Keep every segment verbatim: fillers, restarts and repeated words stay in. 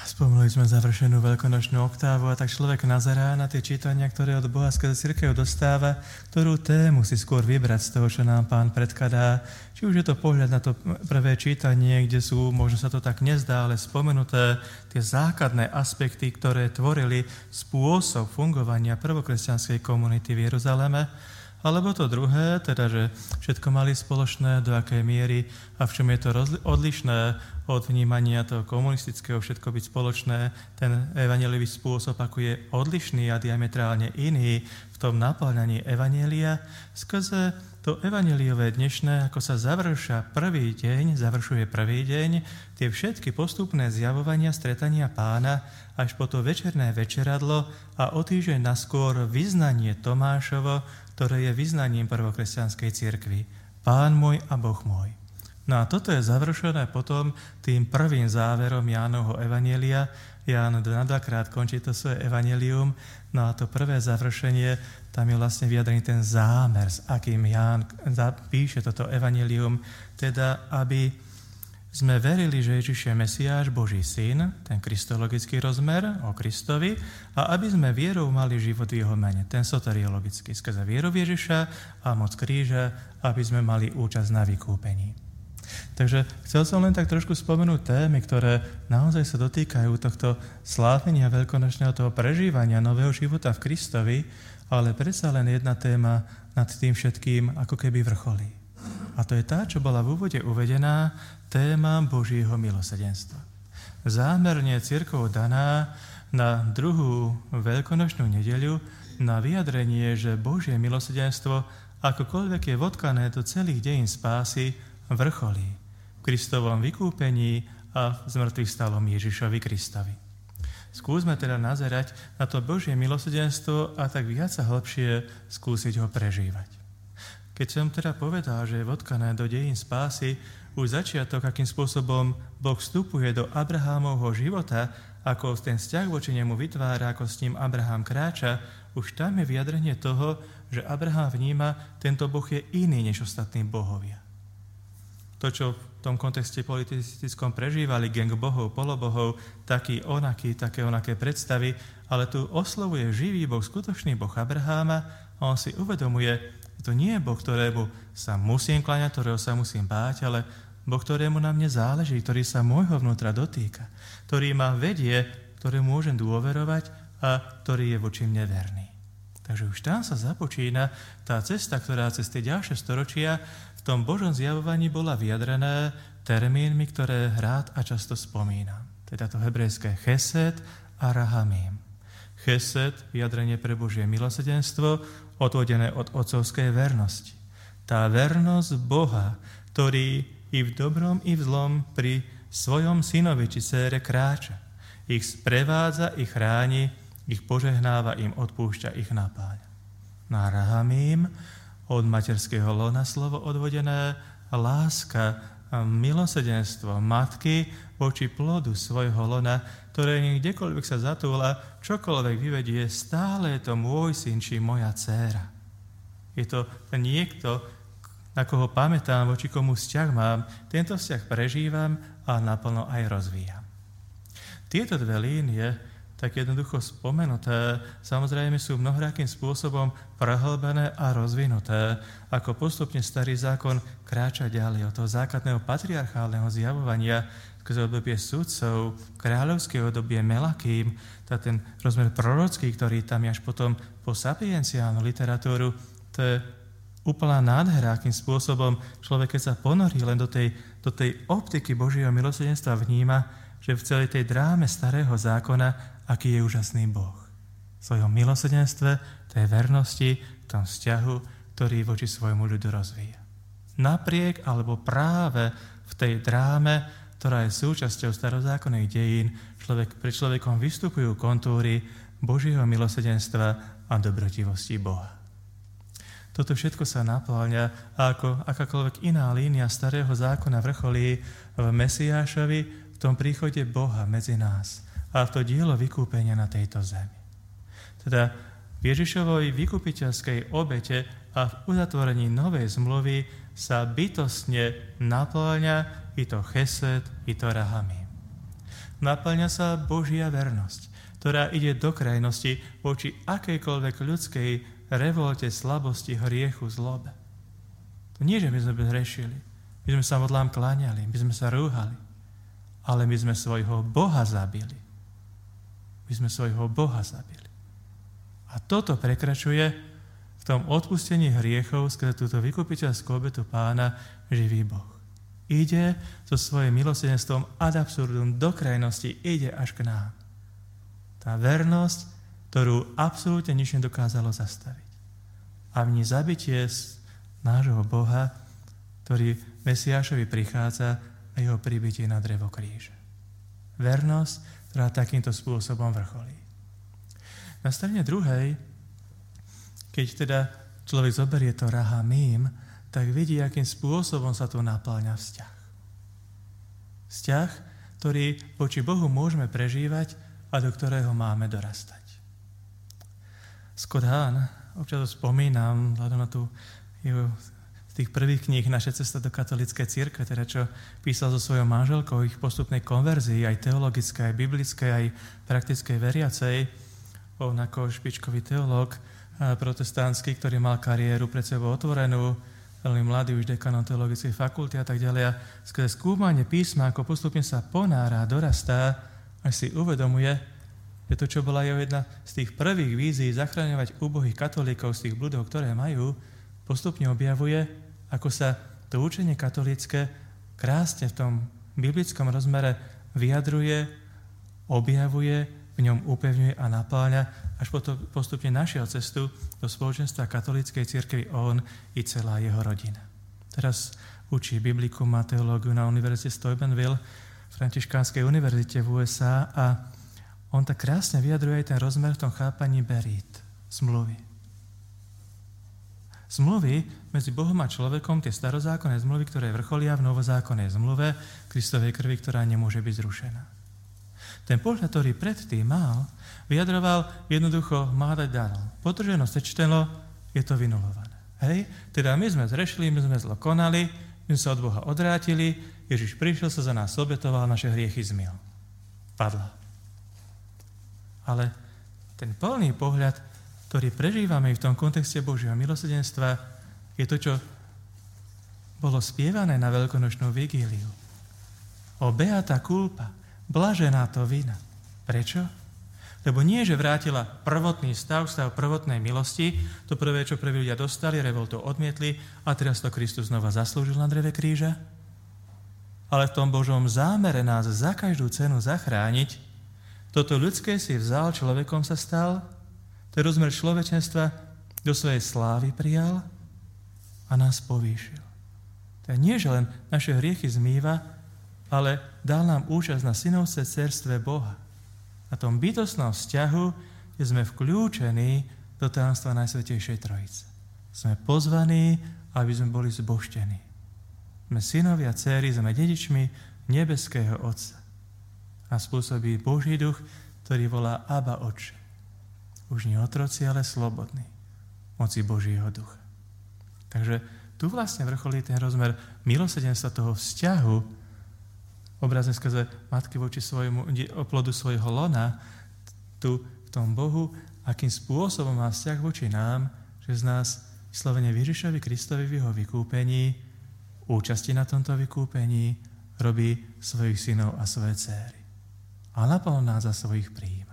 Spomenuli sme završenú veľkonočnú oktávu a tak človek nazerá na tie čítania, ktoré od Boha skrze cirkev dostáva, ktorú tému si skôr vybrať z toho, čo nám Pán predkladá. Či už je to pohľad na to prvé čítanie, kde sú, možno sa to tak nezdá, ale spomenuté tie základné aspekty, ktoré tvorili spôsob fungovania prvokresťanskej komunity v Jeruzaleme, alebo to druhé, teda, že všetko mali spoločné, do akej miery a v čom je to rozli- odlišné od vnímania toho komunistického, všetko byť spoločné, ten evanjeliový spôsob, ako je odlišný a diametrálne iný v tom naplňaní evanjelia, skrze to evanjeliové dnešné, ako sa završa prvý deň, završuje prvý deň, tie všetky postupné zjavovania, stretania Pána, až po to večerné večeradlo a o týždeň naskôr vyznanie Tomášovo, ktoré je vyznaním prvokresťanskej cirkvi. Pán môj a Boh môj. No a toto je završené potom tým prvým záverom Jánovho evanjelia. Ján na dvakrát končí to svoje evanjelium. No a to prvé završenie, tam je vlastne vyjadrený ten zámer, s akým Ján píše toto evanjelium, teda aby sme verili, že Ježiš je Mesiáš, Boží syn, ten kristologický rozmer o Kristovi, a aby sme vierou mali život v jeho mene, ten soteriologický, skrze vieru Ježiša a moc kríža, aby sme mali účasť na vykúpení. Takže chcel som len tak trošku spomenúť témy, ktoré naozaj sa dotýkajú tohto slávenia veľkonočného, toho prežívania nového života v Kristovi, ale predsa len jedna téma nad tým všetkým ako keby vrcholí. A to je tá, čo bola v úvode uvedená, téma Božieho milosrdenstva. Zámerne cirkev daná na druhú veľkonočnú nedeľu na vyjadrenie, že Božie milosrdenstvo, akokoľvek je vodkané do celých dejín spásy, vrcholí v Kristovom vykúpení a v zmrtvých stalom Ježišovi Kristovi. Skúsme teda nazerať na to Božie milosrdenstvo a tak viac a hlbšie skúsiť ho prežívať. Keď som teda povedal, že je vodkané do dejín spásy, už začiatok, akým spôsobom Boh vstupuje do Abrahámovho života, ako ten vzťah voči nemu vytvára, ako s ním Abrahám kráča, už tam je vyjadrenie toho, že Abrahám vníma, tento Boh je iný než ostatní bohovia. To, čo v tom kontexte politickom prežívali gang bohov, polobohov, taký onaký, také onaké predstavy, ale tu oslovuje živý Boh, skutočný Boh Abraháma a on si uvedomuje, to nie je Boh, ktorému sa musím kláňať, ktorého sa musím báť, ale Boh, ktorému na mne záleží, ktorý sa môjho vnútra dotýka, ktorý ma vedie, ktorému môžem dôverovať a ktorý je voči mne verný. Takže už tam sa započína tá cesta, ktorá cez tie ďalšie storočia v tom Božom zjavovaní bola vyjadrená termínmi, ktoré rád a často spomínam. Teda to hebrejské chesed a rahamim. Chesed, vyjadrenie pre Božie milosrdenstvo, odvodené od otcovskej vernosti. Tá vernosť Boha, ktorý i v dobrom, i v zlom pri svojom synovi či dcére kráča. Ich sprevádza, ich chráni, ich požehnáva, im odpúšťa, ich napáľa. Na rahamim, od materského lona slovo odvodené, láska a milosrdenstvo matky voči plodu svojho lona, ktoré kdekoľvek sa zatúla, čokoľvek vyvedie, stále je to môj syn či moja dcéra. Je to niekto, na koho pamätám, voči komu vzťah mám, tento vzťah prežívam a naplno aj rozvíjam. Tieto dve línie, tak jednoducho spomenuté, samozrejme sú mnohrakým spôsobom prehlbené a rozvinuté, ako postupne starý zákon kráča ďalej od toho základného patriarchálneho zjavovania skrze obdobie sudcov, kráľovské obdobie Melakým, ten rozmer prorocký, ktorý tam je až potom po sapienciálnu literatúru, to je úplná nádhera, akým spôsobom človek, keď sa ponorí len do tej, do tej optiky Božieho milosrdenstva, vníma, že v celej tej dráme starého zákona, aký je úžasný Boh. V svojom milosrdenstve, tej vernosti, v tom vzťahu, ktorý voči svojmu ľudu rozvíja. Napriek alebo práve v tej dráme, ktorá je súčasťou starozákonných dejín, človek, pred človekom vystupujú kontúry Božieho milosrdenstva a dobrotivosti Boha. Toto všetko sa naplňa a ako akákoľvek iná línia starého zákona vrcholí v Mesiášovi, v tom príchode Boha medzi nás a v to dielo vykúpenia na tejto zemi. Teda v Ježišovej vykupiteľskej obete a v uzatvorení novej zmluvy sa bytostne naplňa i to chesed, i to rahamim. naplňa sa Božia vernosť, ktorá ide do krajnosti voči akejkoľvek ľudskej revolte, slabosti, hriechu, zlobe. To nie, že my sme zhrešili, my sme sa modlám kláňali, my sme sa rúhali, ale my sme svojho Boha zabili. My sme svojho Boha zabili. A toto prekračuje v tom odpustení hriechov skrze túto vykupiteľskú obetu Pána živý Boh. Ide so svojím milosrdenstvom ad absurdum do krajnosti, ide až k nám. Tá vernosť, ktorú absolútne nič nedokázalo zastaviť. A v ní zabitie nášho Boha, ktorý Mesiášovi prichádza a jeho pribitie na drevo kríže. Vernosť, ktorá takýmto spôsobom vrcholí. Na strane druhej, keď teda človek zoberie to rahamím, tak vidí, akým spôsobom sa tu napĺňa vzťah. Vzťah, ktorý voči Bohu môžeme prežívať a do ktorého máme dorastať. Scott Hahn, občas to spomínam, vzhľadom na tú jeho, z tých prvých kníh Naša cesta do katolíckej cirkve, teda čo písal so svojou manželkou, ich postupnej konverzii, aj teologickej, aj biblickej, aj praktickej veriacej. On ako špičkový teológ protestantský, ktorý mal kariéru pred sebou otvorenú, veľmi mladý, už dekanom teologickej fakulty a tak ďalej. A skrze skúmanie písma, ako postupne sa ponára, dorastá, až si uvedomuje, že to, čo bola jeho jedna z tých prvých vízií zachraňovať úbohých katolíkov z tých bludov, ktoré majú, postupne objavuje, ako sa to učenie katolícke krásne v tom biblickom rozmere vyjadruje, objavuje, v ňom upevňuje a napĺňa, až potom postupne našiel cestu do spoločenstva katolíckej cirkvi on i celá jeho rodina. Teraz učí biblikum a teológiu na univerzite Steubenville, Františkánskej univerzite v ú es á, a on tak krásne vyjadruje aj ten rozmer v tom chápaní berít, zmluvy. Zmluvy medzi Bohom a človekom, tie starozákonné zmluvy, ktoré vrcholia v novozákonnej zmluve, Kristovej krvi, ktorá nemôže byť zrušená. Ten pohľad, ktorý predtým mal, vyjadroval jednoducho má dať darmo. Potrženo sečteno, je to vynulované. Hej? Teda my sme zrešili, my sme zlo konali, my sme sa od Boha odvrátili, Ježiš prišiel, sa za nás obetoval, naše hriechy zmyl. Padla. Ale ten plný pohľad, ktorý prežívame v tom kontexte Božieho milosrdenstva, je to, čo bolo spievané na veľkonočnú vigíliu. O beata culpa, blažená to vina. Prečo? Lebo nie, že vrátila prvotný stav, stav prvotnej milosti, to prvé, čo prví ľudia dostali, revoltu odmietli a teraz to Kristus znova zaslúžil na dreve kríža. Ale v tom Božom zámere nás za každú cenu zachrániť, toto ľudské si vzal, človekom sa stal, ten rozmer človečenstva do svojej slávy prijal a nás povýšil. To nie, že len naše hriechy zmýva, ale dal nám účasť na synovce dcerstve Boha. Na tom bytostnom vzťahu, kde sme vkľúčení do tajomstva Najsvätejšej Trojice. Sme pozvaní, aby sme boli zbožtení. Sme synovia, dcéry, sme dedičmi nebeského Otca. A spôsobí Boží duch, ktorý volá Abba Otče. Už nie otroci, ale slobodní. Moci Božieho ducha. Takže tu vlastne vrcholí ten rozmer milosrdenstva toho vzťahu, obrazne skrze matky voči svojmu oplodu svojho lona, tu v tom Bohu, akým spôsobom má vzťah voči nám, že z nás vyslovene Ježišovi Kristovi v jeho vykúpení, účasti na tomto vykúpení, robí svojich synov a svoje dcéry. A naplno nás za svojich prijíma.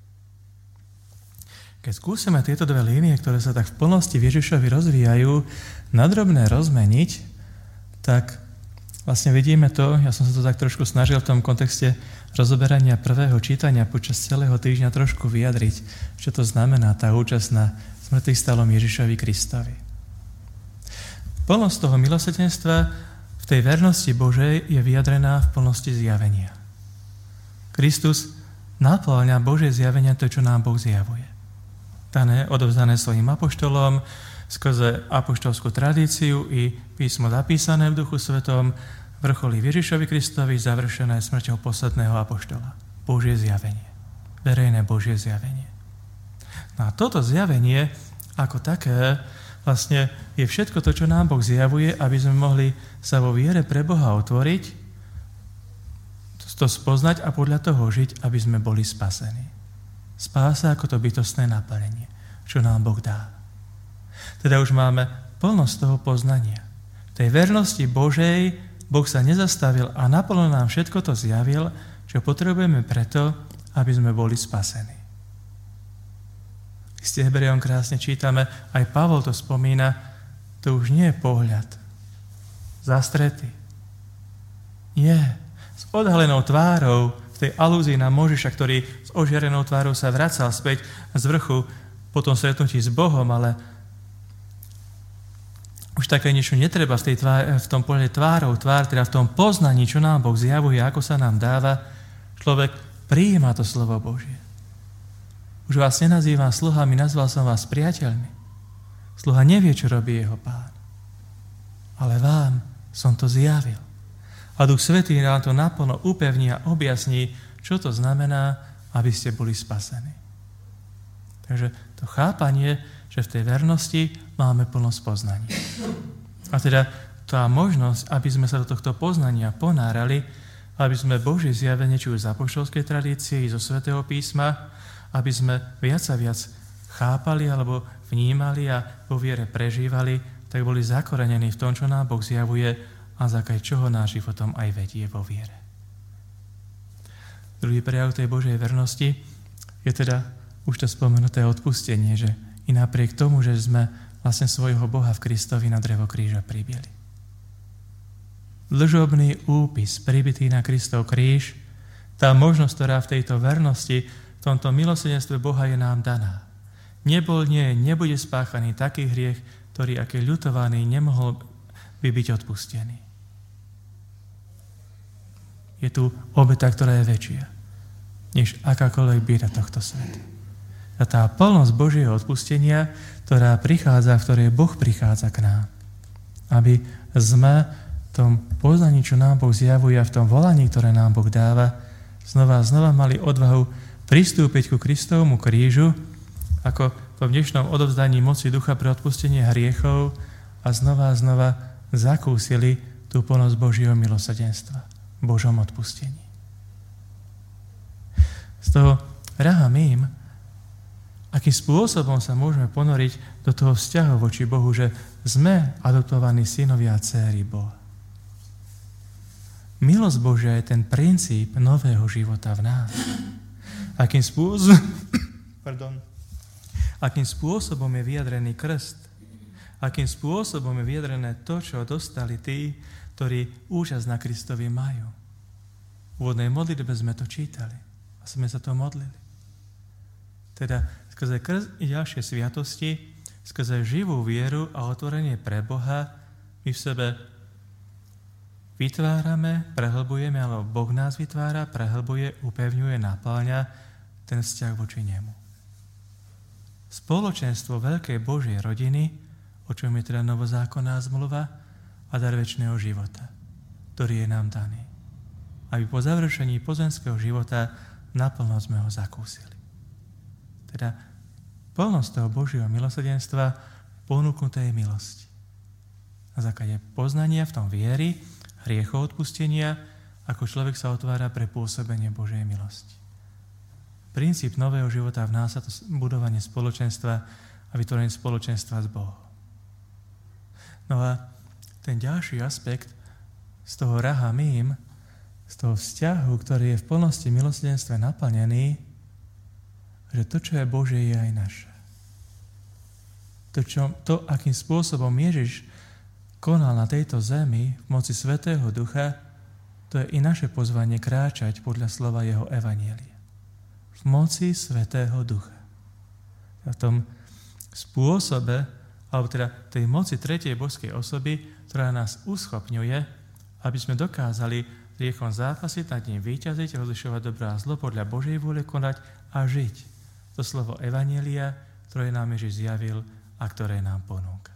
Keď skúsime tieto dve línie, ktoré sa tak v plnosti v Ježišovi rozvíjajú, nadrobné rozmeniť, tak vlastne vidíme to, ja som sa to tak trošku snažil v tom kontexte rozoberania prvého čítania počas celého týždňa trošku vyjadriť, čo to znamená tá účasť na smrtých stálom Ježišovi Kristovi. Plnosť toho milosrdenstva v tej vernosti Božej je vyjadrená v plnosti zjavenia. Kristus naplňa Božie zjavenia to, čo nám Boh zjavuje. Dané, odovzdané svojim apoštolom, skrze apoštolskú tradíciu i písmo zapísané v Duchu Svetom, vrcholí Ježišovi Kristovi, završené smrťou posledného apoštola. Božie zjavenie. Verejné Božie zjavenie. No a toto zjavenie ako také vlastne je všetko to, čo nám Boh zjavuje, aby sme mohli sa vo viere pre Boha otvoriť. to spoznať a podľa toho žiť, aby sme boli spasení. Spása ako to bytostné naplnenie, čo nám Boh dá. Teda už máme plnosť toho poznania. V tej vernosti Božej Boh sa nezastavil a naplno nám všetko to zjavil, čo potrebujeme preto, aby sme boli spasení. V liste Hebrejom krásne čítame, aj Pavol to spomína, to už nie je pohľad zastretý. Nie. S odhalenou tvárou, v tej alúzii na Mojžiša, ktorý s ožiarenou tvárou sa vracal späť z vrchu po tom stretnutí s Bohom, ale už také niečo netreba v, tej tvár, v tom pohľade tvárou tvár, teda v tom poznaní, čo nám Boh zjavuje, ako sa nám dáva, človek prijíma to slovo Božie. Už vás nenazývam sluhami, nazval som vás priateľmi. Sluha nevie, čo robí jeho pán. Ale vám som to zjavil. A Duch Svätý nám to naplno upevní a objasní, čo to znamená, aby ste boli spasení. Takže to chápanie, že v tej vernosti máme plnosť poznania. A teda tá možnosť, aby sme sa do tohto poznania ponárali, aby sme Božie zjavenie či už z apoštolskej tradície i zo Svätého písma, aby sme viac a viac chápali alebo vnímali a vo viere prežívali, tak boli zakorenení v tom, čo nám Boh zjavuje a základe čoho náš životom aj vedie vo viere. Druhý prejav tej Božej vernosti je teda už to spomenuté odpustenie, že i napriek tomu, že sme vlastne svojho Boha v Kristovi na drevo kríža pribili. Dlžobný úpis pribitý na Kristov kríž, tá možnosť, ktorá v tejto vernosti, v tomto milosrdenstve Boha je nám daná. Nebol, nie, nebude spáchaný taký hriech, ktorý, aký ľutovaný, nemohol by byť odpustený. Je tu obeta, ktorá je väčšia, než akákoľvek bieda tohto sveta. A tá plnosť Božieho odpustenia, ktorá prichádza, v ktorej Boh prichádza k nám. Aby sme v tom poznaní, čo nám Boh zjavuje a v tom volaní, ktoré nám Boh dáva, znova a znova mali odvahu pristúpiť ku Kristovmu krížu, ako v dnešnom odovzdaní moci ducha pre odpustenie hriechov a znova a znova zakúsili tú plnosť Božieho milosrdenstva. Božom odpustení. Z toho rahamím, akým spôsobom sa môžeme ponoriť do toho vzťahu voči Bohu, že sme adoptovaní synovia a dcéry Boha. Milosť Božia je ten princíp nového života v nás. Akým spôsobom, pardon, akým spôsobom je vyjadrený krst, akým spôsobom je vyjadrené to, čo dostali tí, ktorí účasť na Kristovi majú. V úvodnej modlitbe sme to čítali a sme sa to modlili. Teda skrze krst i ďalšie sviatosti, skrze živú vieru a otvorenie pre Boha, my v sebe vytvárame, prehlbujeme, alebo Boh nás vytvára, prehlbuje, upevňuje, napĺňa ten vzťah voči nemu. Spoločenstvo veľkej Božej rodiny, o čom je teda novozákonná zmluva, a dar večného života, ktorý je nám daný. Aby po završení pozemského života naplno sme ho zakúsili. Teda plnosť toho Božieho milosrdenstva ponúknutej milosti. Na základe poznania v tom viery, hriechov odpustenia, ako človek sa otvára pre pôsobenie Božej milosti. Princíp nového života v nás je to budovanie spoločenstva a vytvorenie spoločenstva s Bohom. No a ten ďalší aspekt z toho rahamím, z toho vzťahu, ktorý je v plnosti milosrdenstve naplnený, že to, čo je Božie, je aj naše. To, čo, to, akým spôsobom Ježiš konal na tejto zemi v moci Svätého Ducha, to je i naše pozvanie kráčať podľa slova jeho evanjelia. V moci Svätého Ducha. A v tom spôsobe, alebo teda tej moci tretej božskej osoby, ktorá nás uschopňuje, aby sme dokázali hriechom zápasiť, nad ním víťaziť, rozlišovať dobré a zlo, podľa Božej vôle konať a žiť. To slovo evanjelia, ktoré nám Ježiš zjavil a ktoré nám ponúka.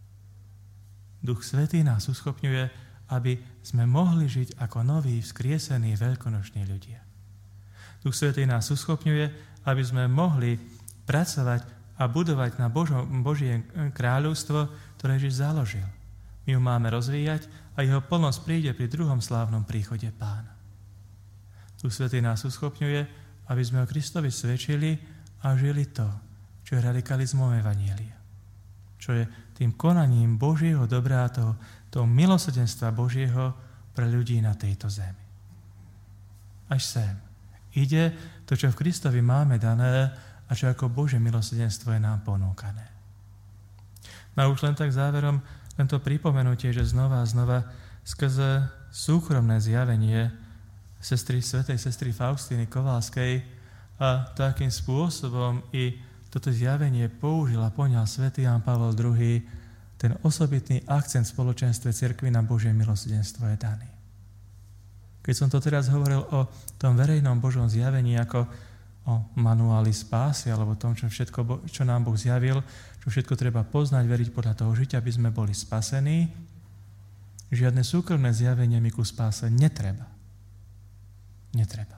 Duch Svätý nás uschopňuje, aby sme mohli žiť ako noví, vzkriesení, veľkonoční ľudia. Duch Svätý nás uschopňuje, aby sme mohli pracovať a budovať na Božo, Božie kráľovstvo, ktoré Ježiš založil. My ho máme rozvíjať a jeho plnosť príde pri druhom slávnom príchode Pána. Tu Svätý nás uschopňuje, aby sme o Kristovi svedčili a žili to, čo je radikalizmom Evanielia. Čo je tým konaním Božieho dobra, toho, toho milosrdenstva Božieho pre ľudí na tejto zemi. Až sem ide to, čo v Kristovi máme dané a čo ako Božie milosrdenstvo je nám ponúkané. No už len tak záverom, len to pripomenutie, že znova a znova skrze súkromné zjavenie sestry, svätej sestry Faustíny Kovalskej a takým spôsobom i toto zjavenie použil a poňal svätý Ján Pavol druhý, ten osobitný akcent v spoločenstve cirkvi na Božie milosrdenstvo je daný. Keď som to teraz hovoril o tom verejnom Božom zjavení ako o manuáli spásy, alebo tom, čo, všetko, čo nám Boh zjavil, čo všetko treba poznať, veriť podľa toho žiť, aby sme boli spasení, žiadne súkromné zjavenie mi ku spáse netreba. Netreba.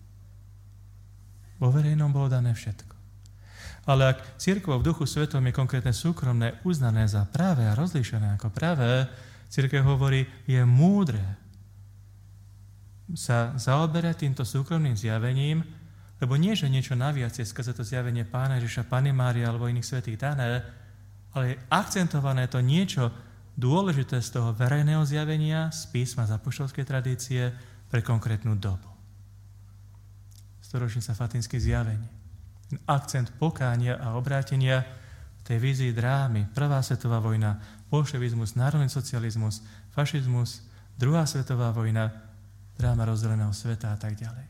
Vo verejnom bolo dané všetko. Ale ak cirkev v Duchu Svetom je konkrétne súkromné uznané za práve a rozlíšené ako práve, cirkev hovorí, je múdre sa zaoberať týmto súkromným zjavením, lebo nie, že niečo naviac je skrze to zjavenie Pána Ježiša, Panny Márie alebo iných svätých dané, ale je akcentované to niečo dôležité z toho verejného zjavenia, z písma, z apoštolskej tradície pre konkrétnu dobu. Storočnica fatinských zjavení. Akcent pokánia a obrátenia v tej vízii drámy. Prvá svetová vojna, bolševizmus, národný socializmus, fašizmus, druhá svetová vojna, dráma rozdeleného sveta a tak ďalej.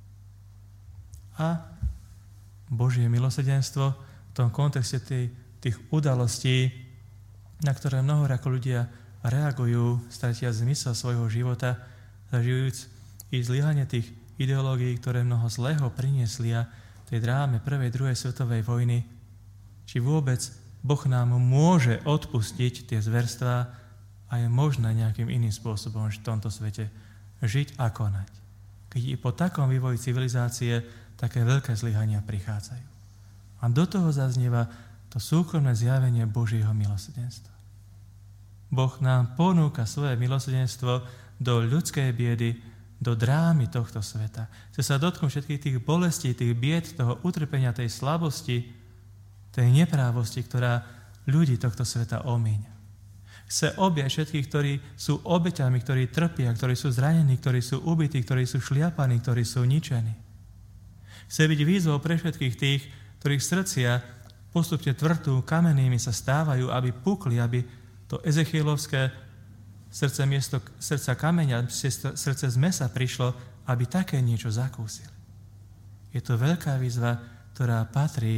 A Božie milosrdenstvo v tom kontexte tých, tých udalostí, na ktoré mnoho ako ľudia reagujú, stratia zmysel svojho života, zažijúc i zlyhanie tých ideológií, ktoré mnoho zlého priniesli a tej dráme prvej, druhej svetovej vojny, či vôbec Boh nám môže odpustiť tie zverstvá a je možné nejakým iným spôsobom v tomto svete žiť a konať. Keď i po takom vývoji civilizácie také veľké zlyhania prichádzajú. A do toho zaznieva to súkromné zjavenie Božieho milosrdenstva. Boh nám ponúka svoje milosrdenstvo do ľudskej biedy, do drámy tohto sveta. Chce sa dotknúť všetkých tých bolestí, tých bied, toho utrpenia, tej slabosti, tej neprávosti, ktorá ľudí tohto sveta omíňa. Chce objať všetkých, ktorí sú obeťami, ktorí trpia, ktorí sú zranení, ktorí sú ubití, ktorí sú šliapaní, ktorí sú ničení. Chce byť výzvou pre všetkých tých, ktorých srdcia postupne tvrdú, kamennými sa stávajú, aby pukli, aby to ezechielovské srdce miesto srdca kameňa, srdce z mesa prišlo, aby také niečo zakúsili. Je to veľká výzva, ktorá patrí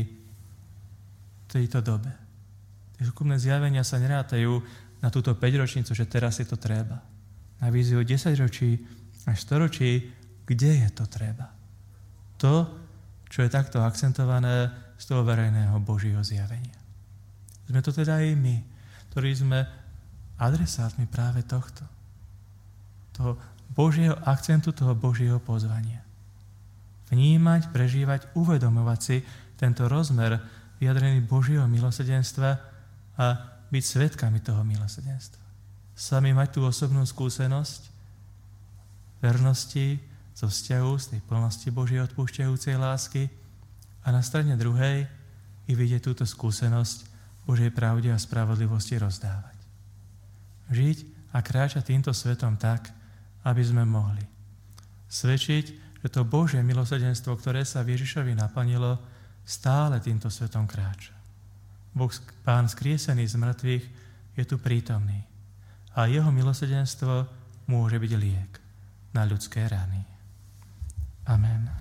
tejto dobe. Tie súkromné zjavenia sa nerátajú na túto päťročnicu, že teraz je to treba. Na víziu desaťročí až storočí, kde je to treba. To, čo je takto akcentované z toho verejného Božieho zjavenia. Sme to teda aj my, ktorí sme adresátmi práve tohto. Toho Božieho akcentu, toho Božieho pozvania. Vnímať, prežívať, uvedomovať si tento rozmer vyjadrený Božieho milosrdenstva a byť svedkami toho milosrdenstva. Sami mať tú osobnú skúsenosť vernosti zo vzťahu, z tej plnosti Božej odpúšťajúcej lásky a na strane druhej i vidieť túto skúsenosť Božej pravde a spravodlivosti rozdávať. Žiť a kráčať týmto svetom tak, aby sme mohli svedčiť, že to Božie milosrdenstvo, ktoré sa v Ježišovi naplnilo, stále týmto svetom kráča. Boh, Pán skriesený z mŕtvych, je tu prítomný a jeho milosrdenstvo môže byť liek na ľudské rany. Amen.